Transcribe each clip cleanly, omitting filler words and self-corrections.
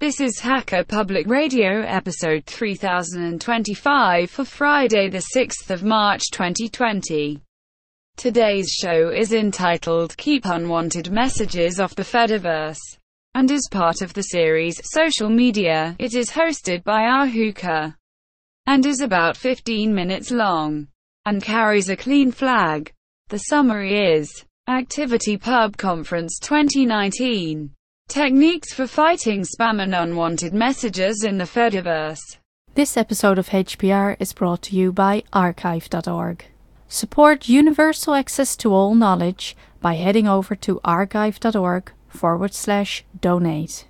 This is Hacker Public Radio episode 3025 for Friday the 6th of March 2020. Today's show is entitled Keep Unwanted Messages Off the Fediverse, and is part of the series Social Media. It is hosted by Ahuka, and is about 15 minutes long, and carries a clean flag. The summary is Activity Pub Conference 2019. Techniques for fighting spam and unwanted messages in the Fediverse. This episode of HPR is brought to you by archive.org. Support universal access to all knowledge by heading over to archive.org/donate.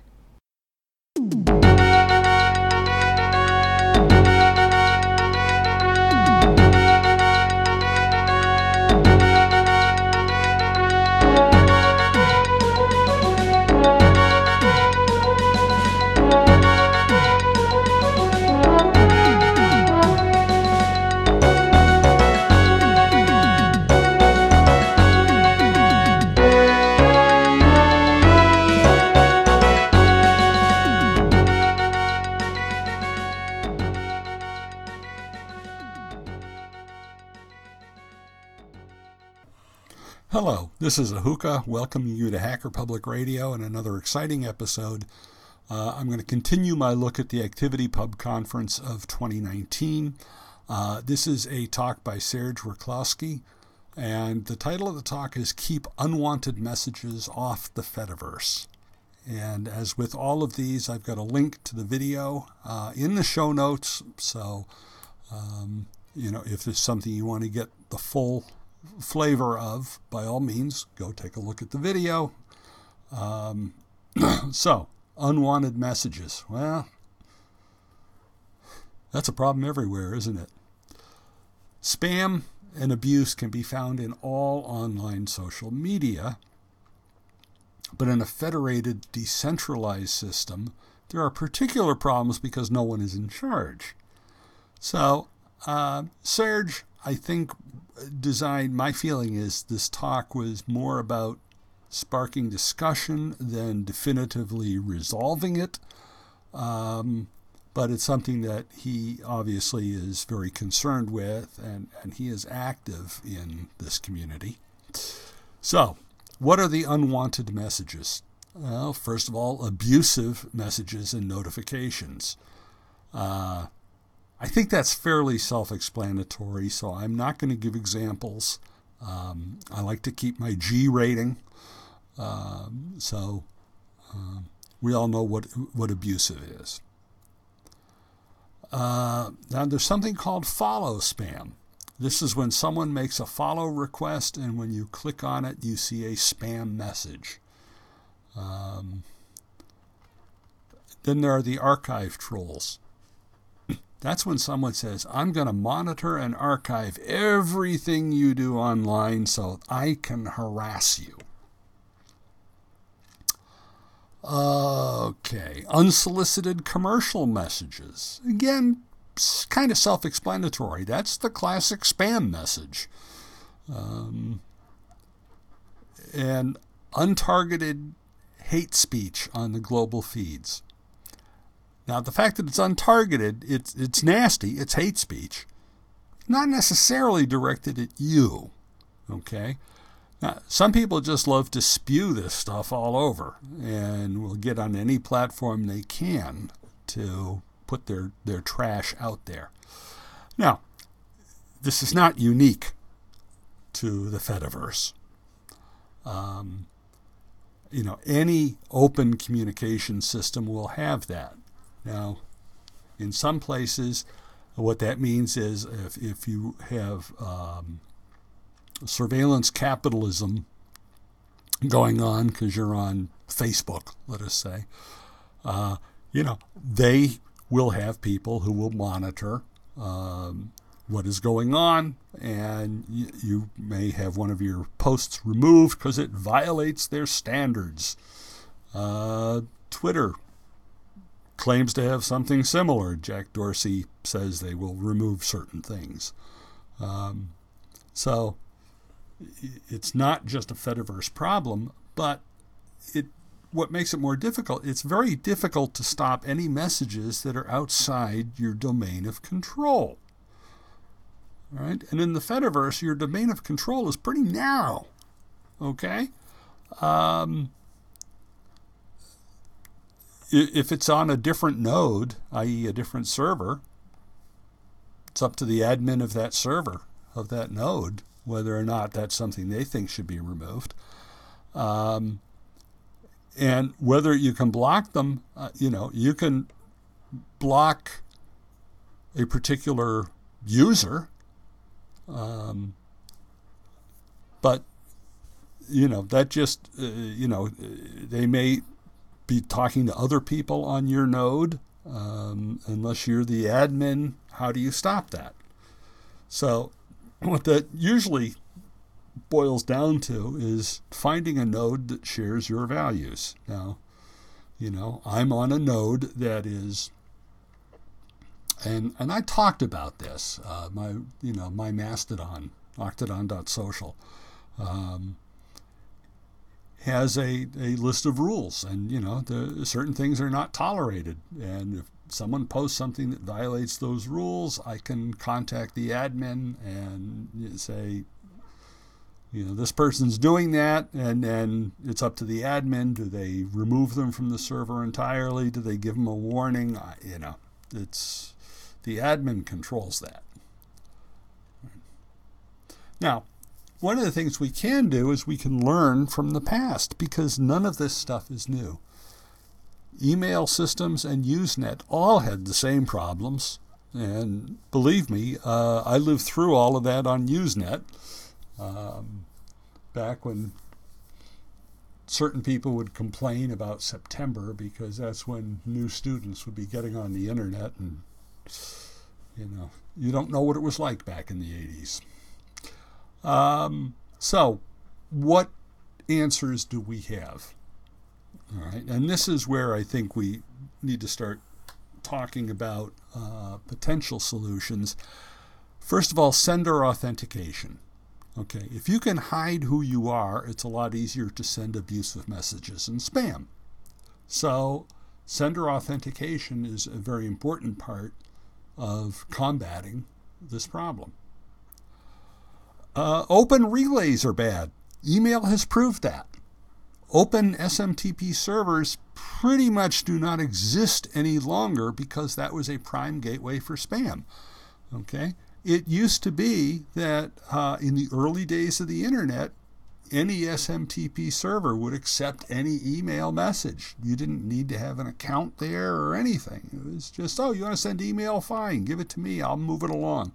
Hello, this is Ahuka, welcoming you to Hacker Public Radio and another exciting episode. I'm going to continue my look at the Activity Pub Conference of 2019. This is a talk by Serge Rklowski, and the title of the talk is Keep Unwanted Messages Off the Fediverse. And as with all of these, I've got a link to the video in the show notes, so if there's something you want to get the full flavor of, by all means, go take a look at the video. So, unwanted messages. Well, that's a problem everywhere, isn't it? Spam and abuse can be found in all online social media, but in a federated, decentralized system, there are particular problems because no one is in charge. So, Serge, I think, my feeling is this talk was more about sparking discussion than definitively resolving it. But it's something that he obviously is very concerned with, and he is active in this community. So, what are the unwanted messages? Well, first of all, abusive messages and notifications. I think that's fairly self-explanatory, so I'm not going to give examples. I like to keep my G rating, so we all know what abusive is. Now, there's something called follow spam. This is when someone makes a follow request, and when you click on it, you see a spam message. Then there are the archive trolls. That's when someone says, I'm going to monitor and archive everything you do online so I can harass you. Okay, unsolicited commercial messages. Again, kind of self-explanatory. That's the classic spam message. And untargeted hate speech on the global feeds. Now, the fact that it's untargeted, it's nasty, it's hate speech, not necessarily directed at you, okay? Now, some people just love to spew this stuff all over and will get on any platform they can to put their trash out there. Now, this is not unique to the Fediverse. Any open communication system will have that. Now, in some places, what that means is if you have surveillance capitalism going on because you're on Facebook, let us say, they will have people who will monitor what is going on, and you may have one of your posts removed because it violates their standards. Twitter claims to have something similar. Jack Dorsey says they will remove certain things. So it's not just a Fediverse problem, but it what makes it more difficult, it's very difficult to stop any messages that are outside your domain of control. All right? And in the Fediverse, your domain of control is pretty narrow. Okay? If it's on a different node, i.e. a different server, it's up to the admin of that server, of that node, whether or not that's something they think should be removed. And whether you can block them, you can block a particular user, but, that just, they may be talking to other people on your node. Unless you're the admin, how do you stop that? So what that usually boils down to is finding a node that shares your values. Now, I'm on a node that is, and I talked about this, my Mastodon, Octodon.social, has a list of rules, and certain things are not tolerated, and if someone posts something that violates those rules, I can contact the admin and say, this person's doing that, and then it's up to the admin. Do they remove them from the server entirely? Do they give them a warning? It's the admin controls that. Now, one of the things we can do is we can learn from the past, because none of this stuff is new. Email systems and Usenet all had the same problems. And believe me, I lived through all of that on Usenet. Back when certain people would complain about September, because that's when new students would be getting on the internet, and you don't know what it was like back in the 80s. So what answers do we have? All right, and this is where I think we need to start talking about potential solutions. First of all, sender authentication. Okay, if you can hide who you are, it's a lot easier to send abusive messages and spam. So sender authentication is a very important part of combating this problem. Open relays are bad. Email has proved that. Open SMTP servers pretty much do not exist any longer because that was a prime gateway for spam. Okay? It used to be that in the early days of the internet, any SMTP server would accept any email message. You didn't need to have an account there or anything. It was just, you want to send email? Fine, give it to me. I'll move it along.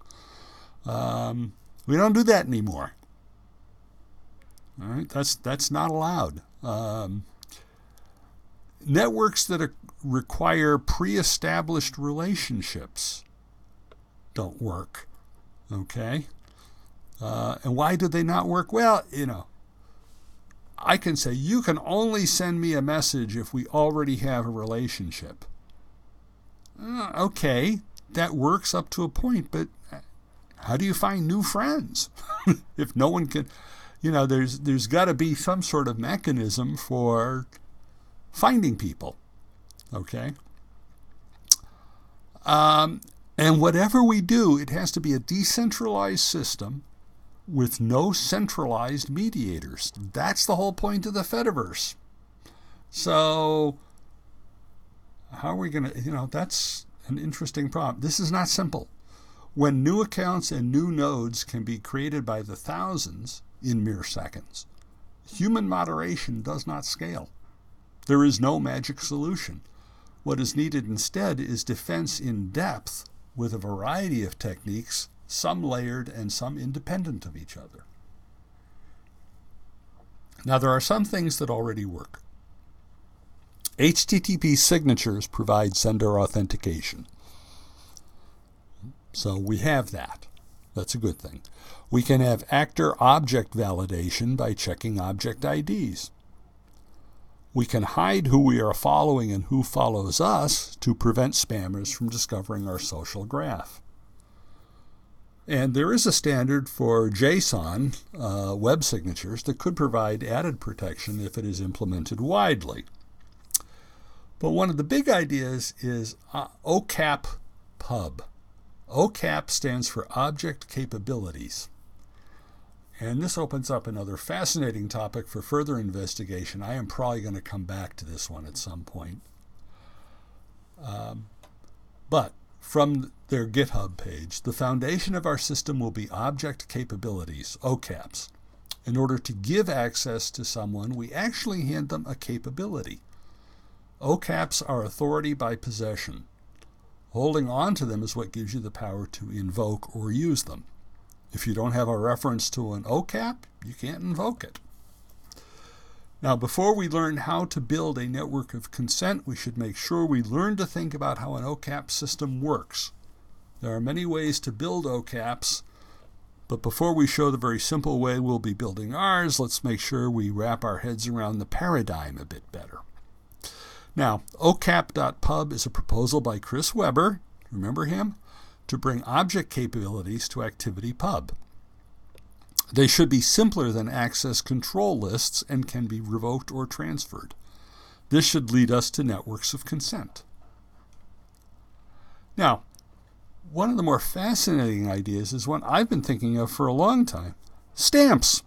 We don't do that anymore. All right, that's not allowed. Networks that require pre-established relationships don't work. Okay? And why do they not work? Well, I can say you can only send me a message if we already have a relationship. Okay, that works up to a point, but how do you find new friends? If no one can, there's got to be some sort of mechanism for finding people. Okay? And whatever we do, it has to be a decentralized system with no centralized mediators. That's the whole point of the Fediverse. So how are we going to, that's an interesting problem. This is not simple. When new accounts and new nodes can be created by the thousands in mere seconds, human moderation does not scale. There is no magic solution. What is needed instead is defense in depth with a variety of techniques, some layered and some independent of each other. Now, there are some things that already work. HTTP signatures provide sender authentication. So we have that. That's a good thing. We can have actor-object validation by checking object IDs. We can hide who we are following and who follows us to prevent spammers from discovering our social graph. And there is a standard for JSON web signatures that could provide added protection if it is implemented widely. But one of the big ideas is OCAP Pub. OCAP stands for Object Capabilities. And this opens up another fascinating topic for further investigation. I am probably going to come back to this one at some point. But from their GitHub page, the foundation of our system will be object capabilities, OCAPs. In order to give access to someone, we actually hand them a capability. OCAPs are authority by possession. Holding on to them is what gives you the power to invoke or use them. If you don't have a reference to an OCAP, you can't invoke it. Now, before we learn how to build a network of consent, we should make sure we learn to think about how an OCAP system works. There are many ways to build OCAPs, but before we show the very simple way we'll be building ours, let's make sure we wrap our heads around the paradigm a bit better. Now, OCAP.pub is a proposal by Chris Weber, remember him, to bring object capabilities to ActivityPub. They should be simpler than access control lists and can be revoked or transferred. This should lead us to networks of consent. Now, one of the more fascinating ideas is one I've been thinking of for a long time: stamps.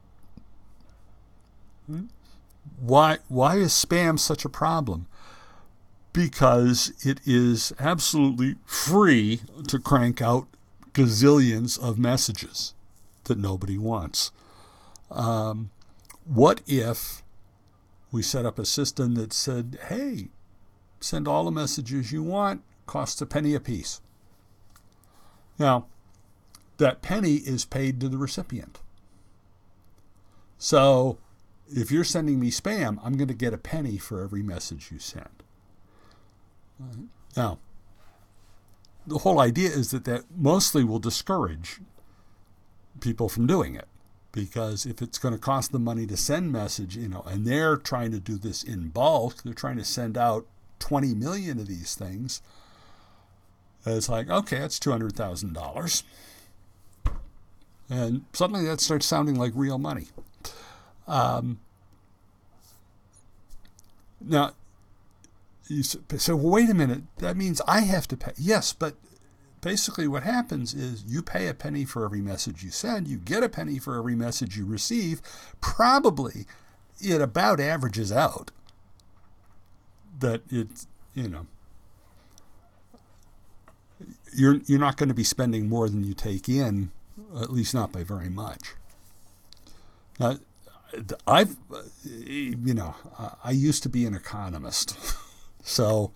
Why is spam such a problem? Because it is absolutely free to crank out gazillions of messages that nobody wants. What if we set up a system that said, hey, send all the messages you want, costs a penny apiece? Now, that penny is paid to the recipient. So if you're sending me spam, I'm going to get a penny for every message you send. Now, the whole idea is that mostly will discourage people from doing it, because if it's going to cost them money to send message, and they're trying to do this in bulk, they're trying to send out 20 million of these things, it's like, okay, that's $200,000. And suddenly that starts sounding like real money. Now, you say, well, wait a minute, that means I have to pay. Yes, but basically what happens is you pay a penny for every message you send, you get a penny for every message you receive. Probably it about averages out that it's, you're not going to be spending more than you take in, at least not by very much. Now, I used to be an economist, so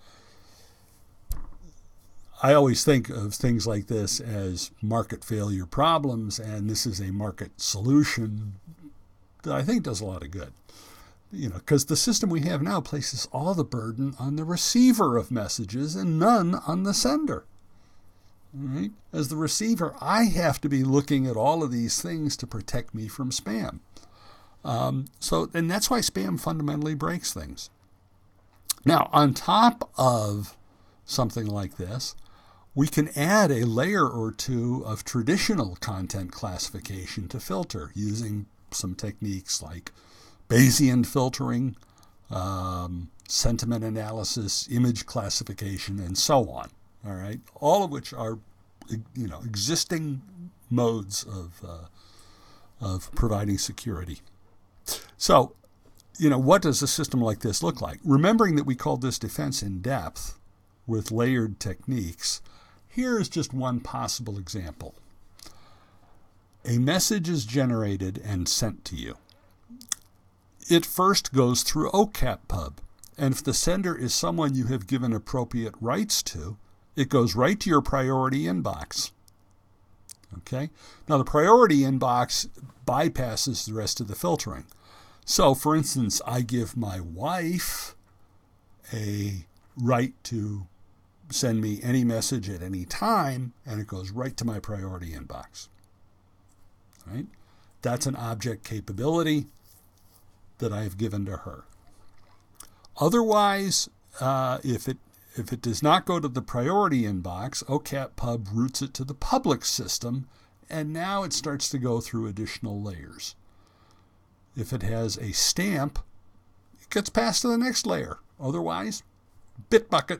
I always think of things like this as market failure problems, and this is a market solution that I think does a lot of good. Because the system we have now places all the burden on the receiver of messages and none on the sender. Right? As the receiver, I have to be looking at all of these things to protect me from spam. And that's why spam fundamentally breaks things. Now, on top of something like this, we can add a layer or two of traditional content classification to filter using some techniques like Bayesian filtering, sentiment analysis, image classification, and so on. All right, all of which are, existing modes of providing security. So, what does a system like this look like? Remembering that we called this defense in depth with layered techniques, here is just one possible example. A message is generated and sent to you. It first goes through OCAP-Pub, and if the sender is someone you have given appropriate rights to, it goes right to your priority inbox. Okay? Now, the priority inbox bypasses the rest of the filtering. So, for instance, I give my wife a right to send me any message at any time, and it goes right to my priority inbox. Right? That's an object capability that I have given to her. Otherwise, if it does not go to the priority inbox, OCAP-Pub routes it to the public system, and now it starts to go through additional layers. If it has a stamp, it gets passed to the next layer. Otherwise, Bitbucket.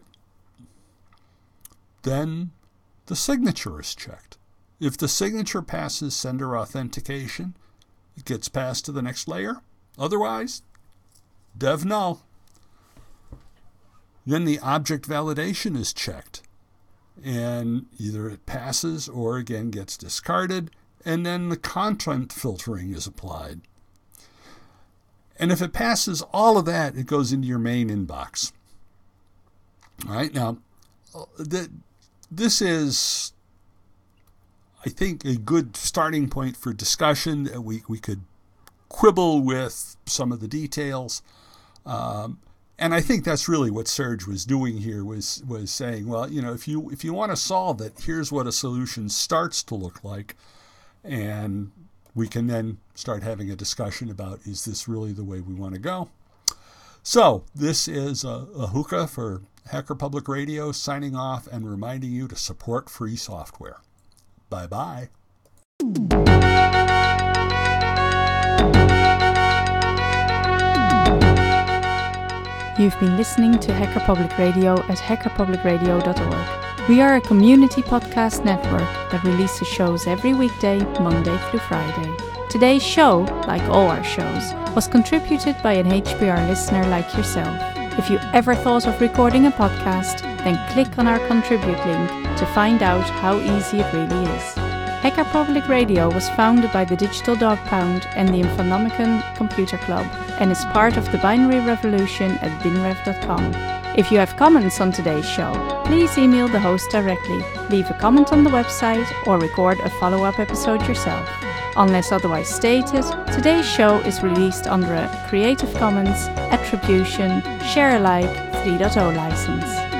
Then the signature is checked. If the signature passes sender authentication, it gets passed to the next layer. Otherwise, dev null. Then the object validation is checked. And either it passes or again gets discarded. And then the content filtering is applied. And if it passes all of that, it goes into your main inbox. All right, now, this is, I think, a good starting point for discussion. We could quibble with some of the details. And I think that's really what Serge was doing here, was saying, well, if you want to solve it, here's what a solution starts to look like. And we can then start having a discussion about, is this really the way we want to go? So this is a hookah for Hacker Public Radio, signing off and reminding you to support free software. Bye-bye. You've been listening to Hacker Public Radio at hackerpublicradio.org. We are a community podcast network that releases shows every weekday, Monday through Friday. Today's show, like all our shows, was contributed by an HPR listener like yourself. If you ever thought of recording a podcast, then click on our contribute link to find out how easy it really is. Hacker Public Radio was founded by the Digital Dog Pound and the Infonomicon Computer Club and is part of the binary revolution at binrev.com. If you have comments on today's show, please email the host directly, leave a comment on the website, or record a follow-up episode yourself. Unless otherwise stated, today's show is released under a Creative Commons Attribution Share Alike 3.0 license.